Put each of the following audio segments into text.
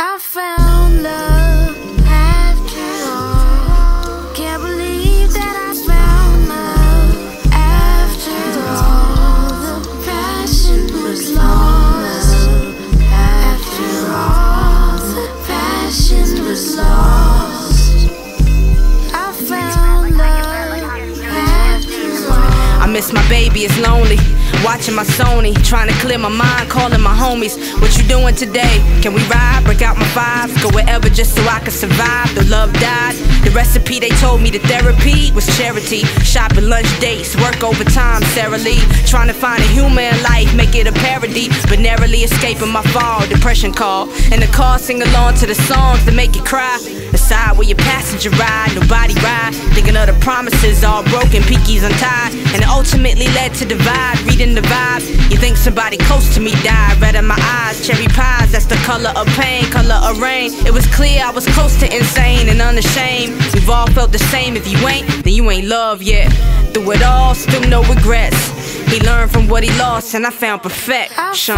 I found love after all. Can't believe that I found love after all. The passion was lost. After all, the passion was lost. I found love after all. I miss my baby, it's lonely. Watching my Sony, trying to clear my mind, calling my homies. What you doing today? Can we ride? Break out my fives, go wherever just so I can survive. The love died. The recipe they told me, the therapy was charity. Shopping, lunch dates, work overtime, Sarah Lee. Trying to find a humor in life, make it a parody, but narrowly escaping my fall. Depression call. In the car, sing along to the songs that make you cry. The side where your passenger ride, nobody ride. Thinking of the promises all broken, pinkies untied, and it ultimately led to divide. Reading the vibes, you think somebody close to me died. Red in my eyes, cherry pies, that's the color of pain, color of rain. It was clear I was close to insane and unashamed. We've all felt the same. If you ain't, then you ain't loved yet. Through it all, still no regrets. He learned from what he lost, and I found perfection.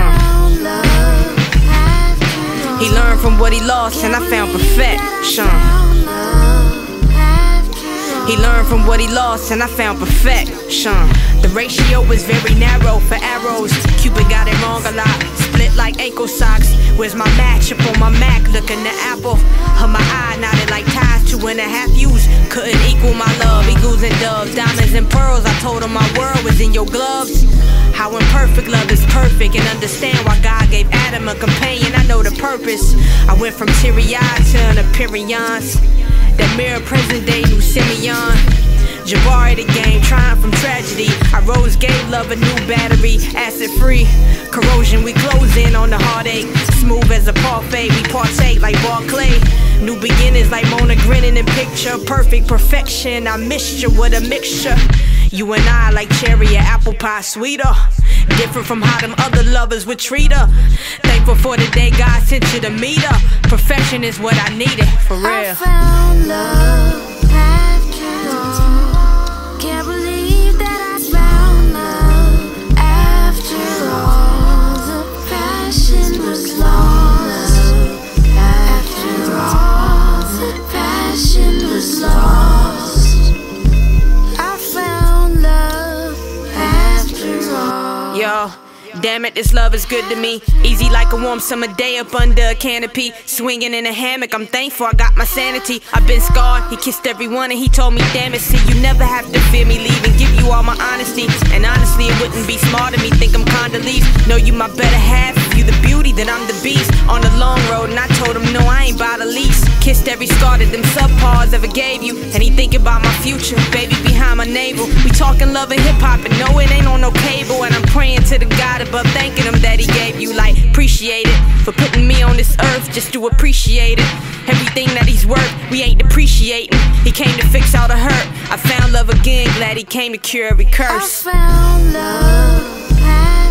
He learned from what he lost, and I found perfection. He learned from what he lost, and I found perfection. The ratio was very narrow for arrows. Cupid got it wrong a lot, split like ankle socks. Where's my match up on my Mac? Looking at Apple. Her my eye nodded like ties, 2.5 U's couldn't equal my love. Eagles and doves, diamonds and pearls. I told her my world was in your gloves. How imperfect love is perfect, and understand why God gave Adam a companion. I know the purpose. I went from teary-eyed to an Aperions. That mirror present day new Simeon. Jabari the game, trying from tragedy. I rose, gave love a new battery. Acid free, corrosion, we close in on the heartache. Smooth as a parfait, we partake like Barclay. New beginnings like Mona grinning in picture. Perfect perfection, I missed you, what a mixture. You and I like cherry and apple pie, sweeter. Different from how them other lovers would treat her. Thankful for the day God sent you to meet her. Perfection is what I needed, for real. I found love after all. Can't believe that I found love after all. The passion was lost. After all, the passion was lost. I found love after all. Yo, damn it, this love is good to me. Easy like a warm summer day up under a canopy. Swinging in a hammock, I'm thankful I got my sanity. I've been scarred, he kissed everyone and he told me, damn it, see, you never have to fear me leaving. Give you all my honesty, and honestly it wouldn't be smart of me, think I'm Condoleezza. Know you my better half, if you the beauty, then I'm the beast. On the long road, and I told him, no, I ain't by the lease. Kissed every scar that them subpars ever gave you, and he thinking about my future, baby behind my navel. We talking love and hip-hop, and no, it ain't on no cable. And I'm praying to the God above, thanking him that he gave you, like, appreciate it for putting me on this earth just to appreciate it. Everything that he's worth, we ain't depreciating. He came to fix all the hurt. I found love again, glad he came to cure every curse. I found love.